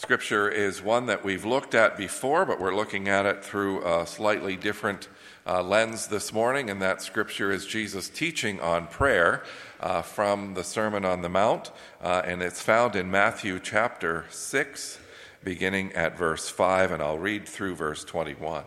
Scripture is one that we've looked at before, but we're looking at it through a slightly different lens this morning, and that Scripture is Jesus' teaching on prayer from the Sermon on the Mount, and it's found in Matthew chapter 6, beginning at verse 5, and I'll read through verse 21.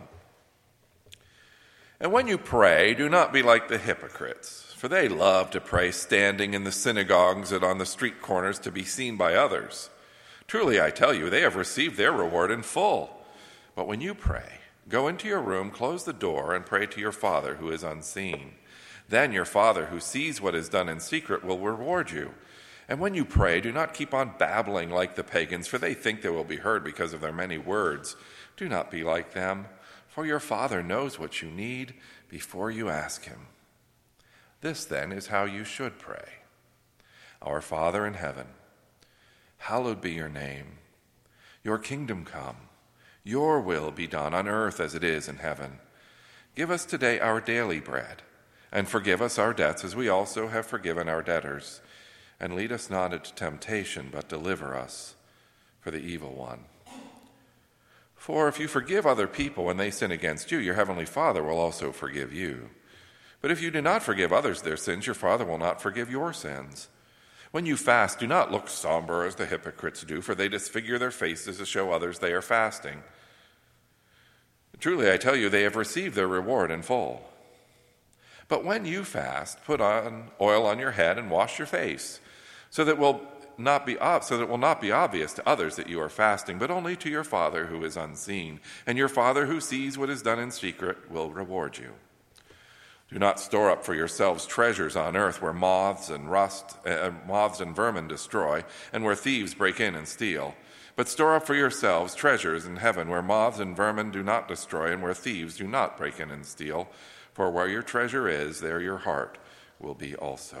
And when you pray, do not be like the hypocrites, for they love to pray standing in the synagogues and on the street corners to be seen by others. Truly, I tell you, they have received their reward in full. But when you pray, go into your room, close the door, and pray to your Father who is unseen. Then your Father who sees what is done in secret will reward you. And when you pray, do not keep on babbling like the pagans, for they think they will be heard because of their many words. Do not be like them, for your Father knows what you need before you ask him. This, then, is how you should pray. Our Father in heaven, hallowed be your name. Your kingdom come. Your will be done on earth as it is in heaven. Give us today our daily bread, and forgive us our debts as we also have forgiven our debtors. And lead us not into temptation, but deliver us from the evil one. For if you forgive other people when they sin against you, your heavenly Father will also forgive you. But if you do not forgive others their sins, your Father will not forgive your sins. When you fast, do not look somber as the hypocrites do, for they disfigure their faces to show others they are fasting. Truly, I tell you, they have received their reward in full. But when you fast, put on oil on your head and wash your face, so that it will not be obvious to others that you are fasting, but only to your Father who is unseen. And your Father who sees what is done in secret will reward you. Do not store up for yourselves treasures on earth where moths and vermin destroy, and where thieves break in and steal. But store up for yourselves treasures in heaven where moths and vermin do not destroy, and where thieves do not break in and steal. For where your treasure is, there your heart will be also.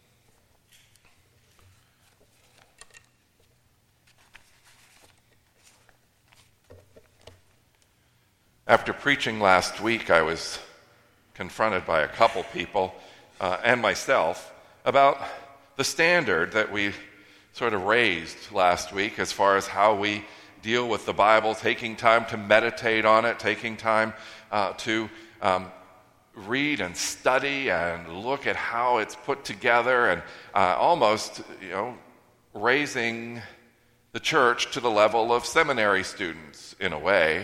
After preaching last week, I was confronted by a couple people and myself about the standard that we sort of raised last week as far as how we deal with the Bible, taking time to meditate on it, taking time to read and study and look at how it's put together, and almost, raising the church to the level of seminary students in a way.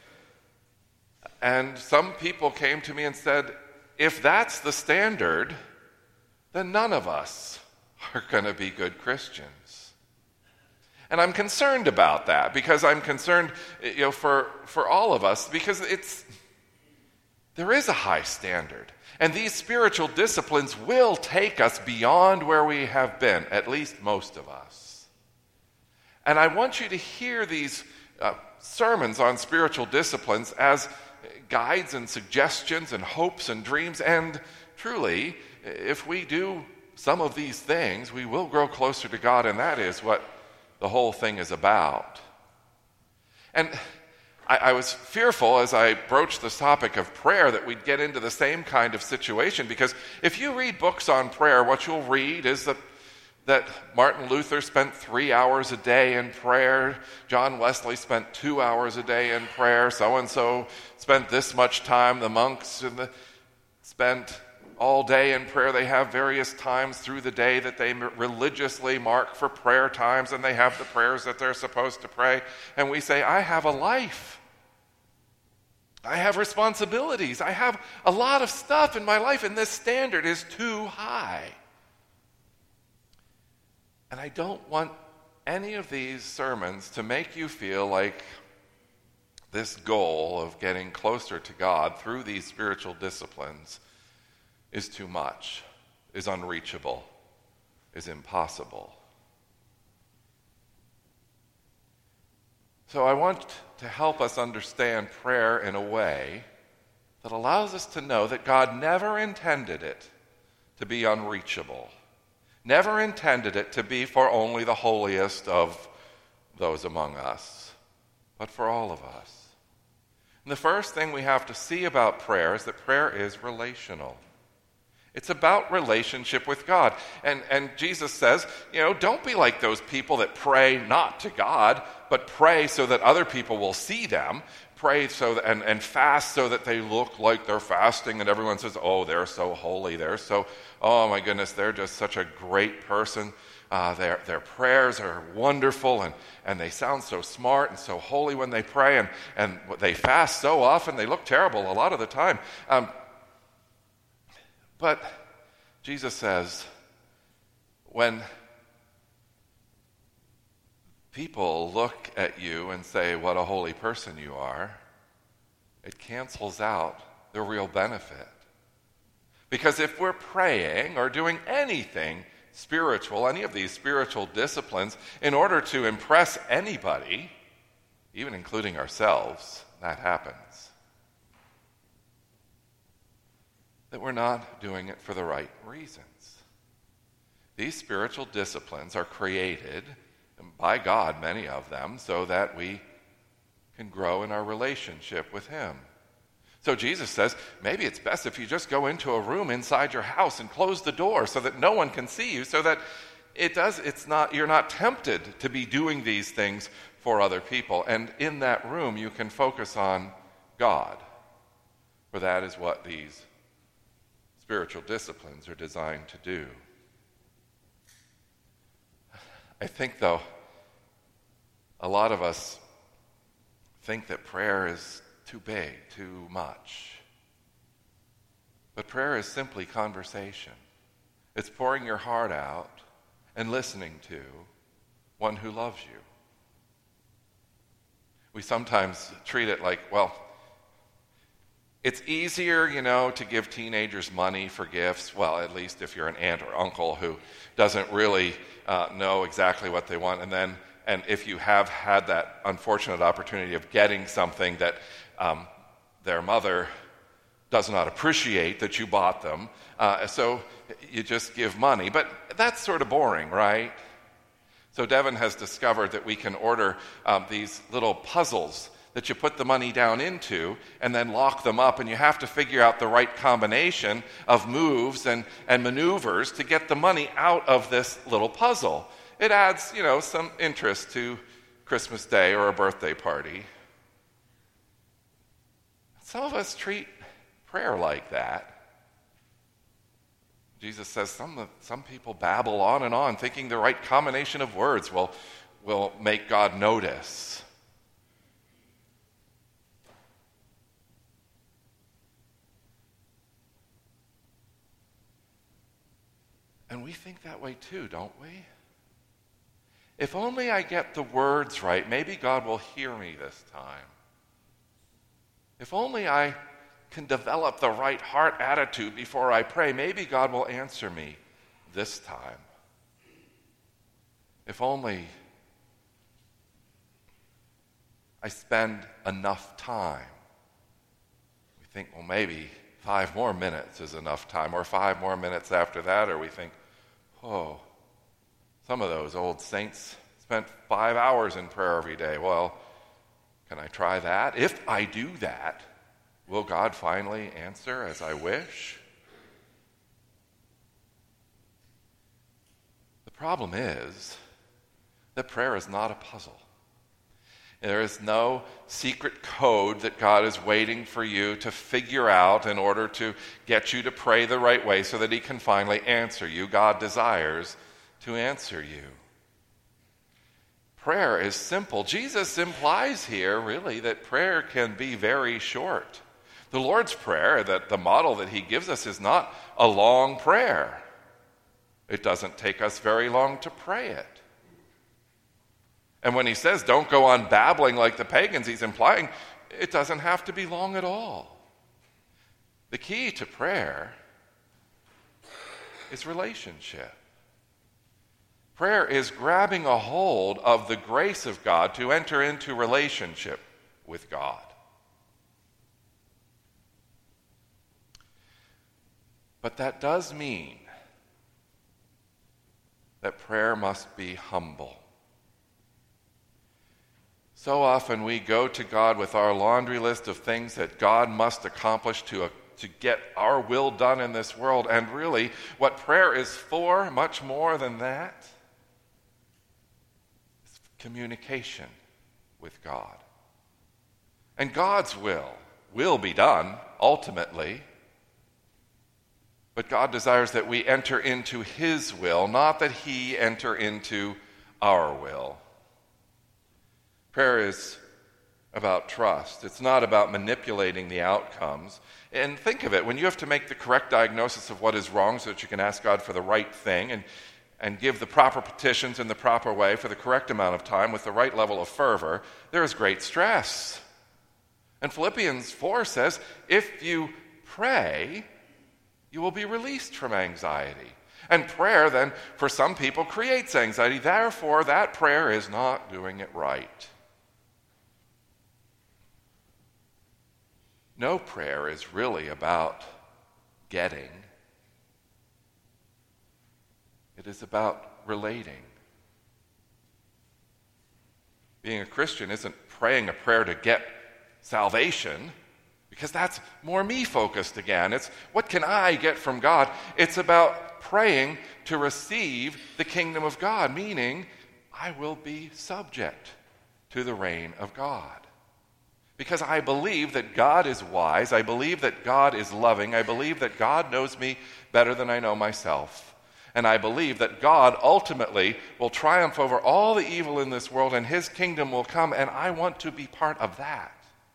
And some people came to me and said, if that's the standard, then none of us are going to be good Christians. And I'm concerned about that, because I'm concerned, for all of us, because there is a high standard. And these spiritual disciplines will take us beyond where we have been, at least most of us. And I want you to hear these sermons on spiritual disciplines as guides and suggestions and hopes and dreams. And truly, if we do some of these things, we will grow closer to God, and that is what the whole thing is about. And I was fearful as I broached this topic of prayer that we'd get into the same kind of situation, because if you read books on prayer, what you'll read is that Martin Luther spent 3 hours a day in prayer, John Wesley spent 2 hours a day in prayer, so-and-so spent this much time, the monks spent all day in prayer. They have various times through the day that they religiously mark for prayer times, and they have the prayers that they're supposed to pray. And we say, I have a life. I have responsibilities. I have a lot of stuff in my life, and this standard is too high. And I don't want any of these sermons to make you feel like this goal of getting closer to God through these spiritual disciplines is too much, is unreachable, is impossible. So I want to help us understand prayer in a way that allows us to know that God never intended it to be unreachable. Never intended it to be for only the holiest of those among us, but for all of us. And the first thing we have to see about prayer is that prayer is relational. It's about relationship with God. And Jesus says, don't be like those people that pray not to God, but pray so that other people will see them. Pray and fast so that they look like they're fasting, and everyone says, oh, they're so holy. Oh my goodness, they're just such a great person. Their prayers are wonderful, and they sound so smart and so holy when they pray, and they fast so often, they look terrible a lot of the time. But Jesus says, when people look at you and say, what a holy person you are, it cancels out the real benefit. Because if we're praying or doing anything spiritual, any of these spiritual disciplines, in order to impress anybody, even including ourselves, that happens. That we're not doing it for the right reasons. These spiritual disciplines are created by God, many of them, so that we can grow in our relationship with Him. So Jesus says, maybe it's best if you just go into a room inside your house and close the door so that no one can see you, so that you're not tempted to be doing these things for other people. And in that room, you can focus on God, for that is what these spiritual disciplines are designed to do. I think, though, a lot of us think that prayer is too big, too much. But prayer is simply conversation. It's pouring your heart out and listening to one who loves you. We sometimes treat it like, well, it's easier, to give teenagers money for gifts. Well, at least if you're an aunt or uncle who doesn't really know exactly what they want. And if you have had that unfortunate opportunity of getting something that their mother does not appreciate that you bought them, so you just give money. But that's sort of boring, right? So Devin has discovered that we can order these little puzzles that you put the money down into and then lock them up, and you have to figure out the right combination of moves and maneuvers to get the money out of this little puzzle. It adds, some interest to Christmas Day or a birthday party. Some of us treat prayer like that. Jesus says some people babble on and on, thinking the right combination of words will make God notice. And we think that way too, don't we? If only I get the words right, maybe God will hear me this time. If only I can develop the right heart attitude before I pray, maybe God will answer me this time. If only I spend enough time. We think, well, maybe 5 more minutes is enough time, or 5 more minutes after that, or we think, oh, some of those old saints spent 5 hours in prayer every day. Well, can I try that? If I do that, will God finally answer as I wish? The problem is that prayer is not a puzzle. There is no secret code that God is waiting for you to figure out in order to get you to pray the right way so that He can finally answer you. God desires to answer you. Prayer is simple. Jesus implies here, really, that prayer can be very short. The Lord's Prayer, that the model that He gives us, is not a long prayer. It doesn't take us very long to pray it. And when He says, don't go on babbling like the pagans, He's implying it doesn't have to be long at all. The key to prayer is relationship. Prayer is grabbing a hold of the grace of God to enter into relationship with God. But that does mean that prayer must be humble. So often we go to God with our laundry list of things that God must accomplish to to get our will done in this world. And really, what prayer is for, much more than that, is communication with God. And God's will be done, ultimately. But God desires that we enter into his will, not that he enter into our will. Prayer is about trust. It's not about manipulating the outcomes. And think of it, when you have to make the correct diagnosis of what is wrong so that you can ask God for the right thing and give the proper petitions in the proper way for the correct amount of time with the right level of fervor, there is great stress. And Philippians 4 says, if you pray, you will be released from anxiety. And prayer then, for some people, creates anxiety. Therefore, that prayer is not doing it right. No prayer is really about getting. It is about relating. Being a Christian isn't praying a prayer to get salvation, because that's more me-focused again. It's what can I get from God? It's about praying to receive the kingdom of God, meaning I will be subject to the reign of God. Because I believe that God is wise, I believe that God is loving, I believe that God knows me better than I know myself. And I believe that God ultimately will triumph over all the evil in this world and his kingdom will come, and I want to be part of that.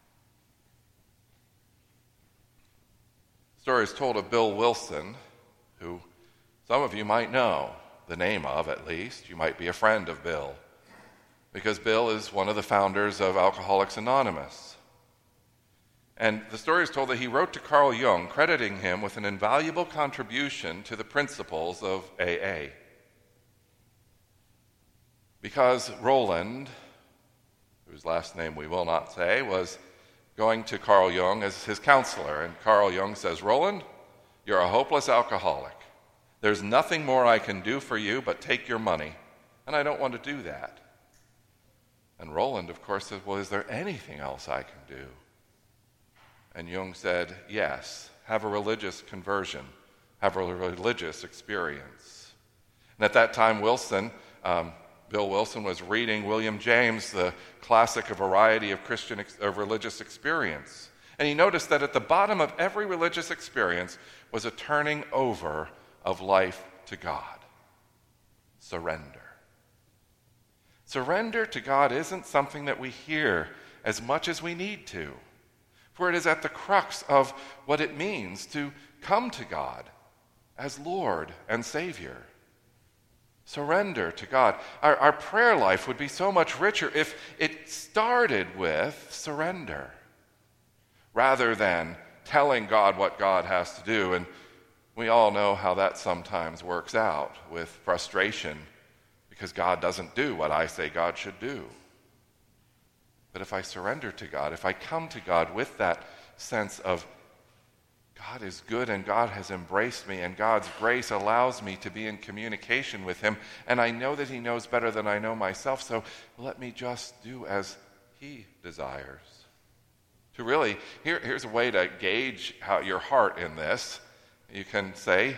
Story is told of Bill Wilson, who some of you might know the name of, at least. You might be a friend of Bill, because Bill is one of the founders of Alcoholics Anonymous. And the story is told that he wrote to Carl Jung, crediting him with an invaluable contribution to the principles of AA. Because Roland, whose last name we will not say, was going to Carl Jung as his counselor. And Carl Jung says, Roland, you're a hopeless alcoholic. There's nothing more I can do for you but take your money. And I don't want to do that. And Roland, of course, says, well, is there anything else I can do? And Jung said, yes, have a religious conversion, have a religious experience. And at that time, Bill Wilson was reading William James, the classic, A Variety of Religious Experience. And he noticed that at the bottom of every religious experience was a turning over of life to God. Surrender. Surrender to God isn't something that we hear as much as we need to, for it is at the crux of what it means to come to God as Lord and Savior. Surrender to God. Our prayer life would be so much richer if it started with surrender, rather than telling God what God has to do. And we all know how that sometimes works out with frustration, because God doesn't do what I say God should do. But if I surrender to God, if I come to God with that sense of God is good and God has embraced me and God's grace allows me to be in communication with him, and I know that he knows better than I know myself, so let me just do as he desires. To really, here's a way to gauge how your heart in this. You can say,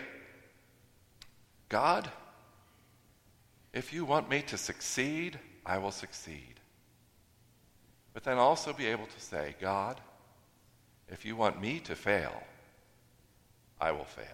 God, if you want me to succeed, I will succeed. But then also be able to say, God, if you want me to fail, I will fail.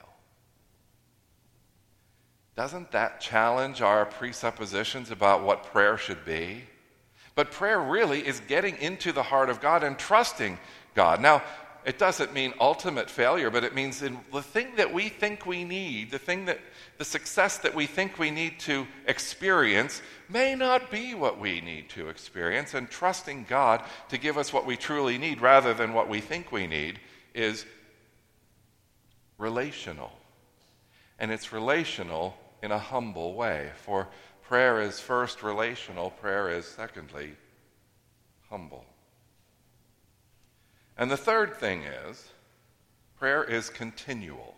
Doesn't that challenge our presuppositions about what prayer should be? But prayer really is getting into the heart of God and trusting God. Now, it doesn't mean ultimate failure, but it means in the thing that we think we need, the success that we think we need to experience may not be what we need to experience, and trusting God to give us what we truly need rather than what we think we need is relational. And it's relational in a humble way. For prayer is first relational, prayer is secondly humble. And the third thing is, prayer is continual.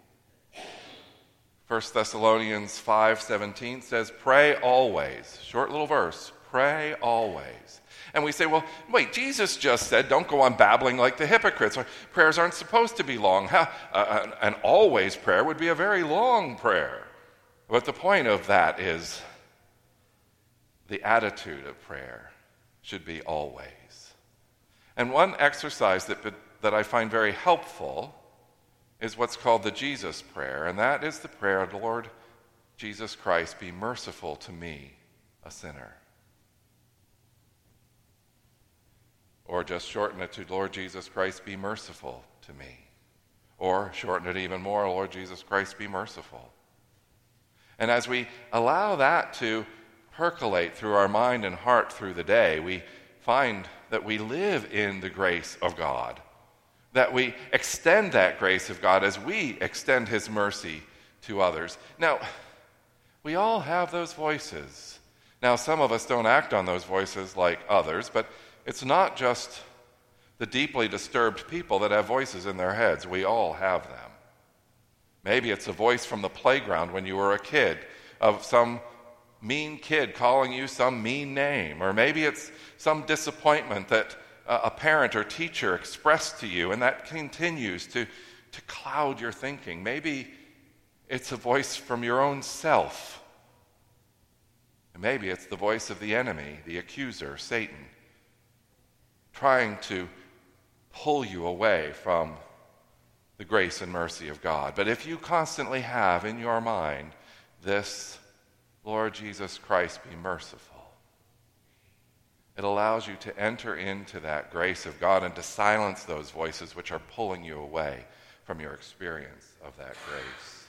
1 Thessalonians 5:17 says, pray always. Short little verse. pray always. And we say, well, wait, Jesus just said, don't go on babbling like the hypocrites. Prayers aren't supposed to be long. An always prayer would be a very long prayer. But the point of that is the attitude of prayer should be always. And one exercise that I find very helpful is what's called the Jesus prayer, and that is the prayer, Lord Jesus Christ, be merciful to me, a sinner. Or just shorten it to, Lord Jesus Christ, be merciful to me. Or shorten it even more, Lord Jesus Christ, be merciful. And as we allow that to percolate through our mind and heart through the day, we find that we live in the grace of God, that we extend that grace of God as we extend his mercy to others. Now, we all have those voices. Now, some of us don't act on those voices like others, but it's not just the deeply disturbed people that have voices in their heads. We all have them. Maybe it's a voice from the playground when you were a kid, of some mean kid calling you some mean name. Or maybe it's some disappointment that a parent or teacher expressed to you, and that continues to cloud your thinking. Maybe it's a voice from your own self. And maybe it's the voice of the enemy, the accuser, Satan, trying to pull you away from the grace and mercy of God. But if you constantly have in your mind this, Lord Jesus Christ, be merciful, it allows you to enter into that grace of God and to silence those voices which are pulling you away from your experience of that grace.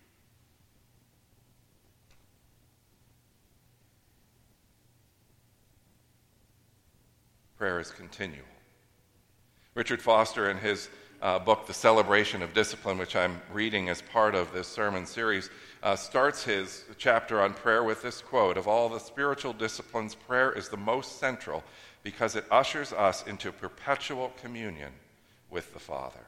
Prayer is continual. Richard Foster, in his book, The Celebration of Discipline, which I'm reading as part of this sermon series, starts his chapter on prayer with this quote: "Of all the spiritual disciplines, prayer is the most central because it ushers us into perpetual communion with the Father."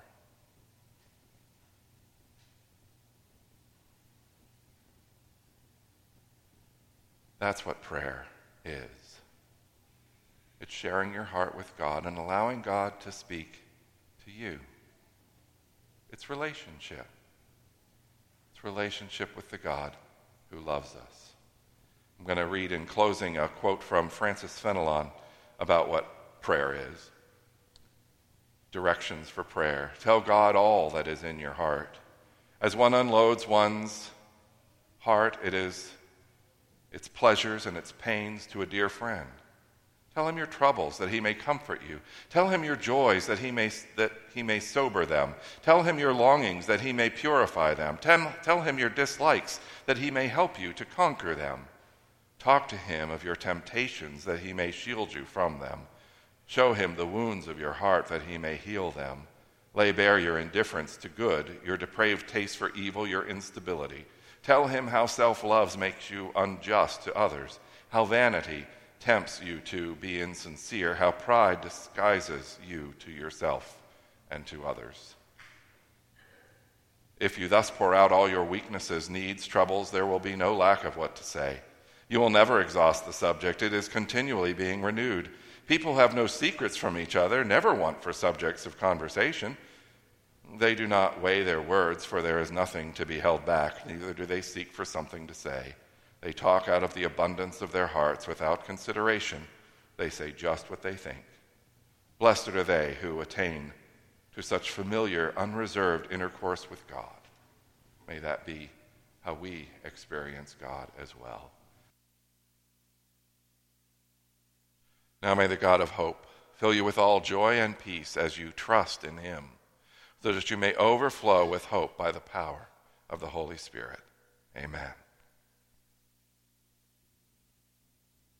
That's what prayer is. It's sharing your heart with God and allowing God to speak to you. It's relationship. It's relationship with the God who loves us. I'm going to read in closing a quote from Francis Fenelon about what prayer is. Directions for prayer. Tell God all that is in your heart. As one unloads one's heart, it is its pleasures and its pains to a dear friend. Tell him your troubles, that he may comfort you. Tell him your joys, that he may sober them. Tell him your longings, that he may purify them. Tell him your dislikes, that he may help you to conquer them. Talk to him of your temptations, that he may shield you from them. Show him the wounds of your heart, that he may heal them. Lay bare your indifference to good, your depraved taste for evil, your instability. Tell him how self-love makes you unjust to others, how vanity tempts you to be insincere, how pride disguises you to yourself and to others. If you thus pour out all your weaknesses, needs, troubles, there will be no lack of what to say. You will never exhaust the subject. It is continually being renewed. People have no secrets from each other, never want for subjects of conversation. They do not weigh their words, for there is nothing to be held back, neither do they seek for something to say. They talk out of the abundance of their hearts without consideration. They say just what they think. Blessed are they who attain to such familiar, unreserved intercourse with God. May that be how we experience God as well. Now may the God of hope fill you with all joy and peace as you trust in him, so that you may overflow with hope by the power of the Holy Spirit. Amen.